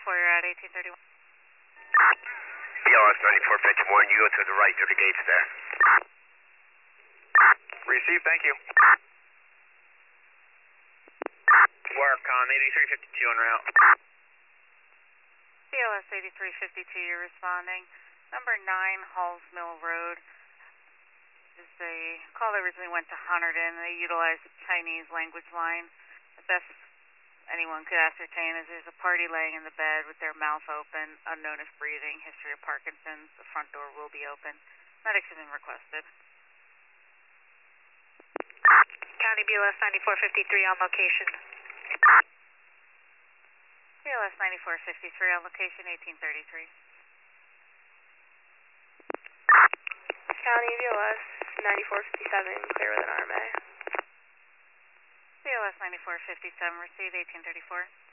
you're at 1831. BLS 9451, you go to the right, there are the gates there. Received, thank you. Work on 8352 en route. BLS 8352, you're responding. Number 9 Halls Mill Road is a call that originally went to Hunterdon. They utilized the Chinese language line. The best anyone could ascertain is there's a party laying in the bed with their mouth open, unknown if breathing, history of Parkinson's. The front door will be open. Medics have been requested. County BLS 9453 on location. BLS 9453 on location 1833. County BLS 9457, clear with an RMA. BLS 9457, receive 1834.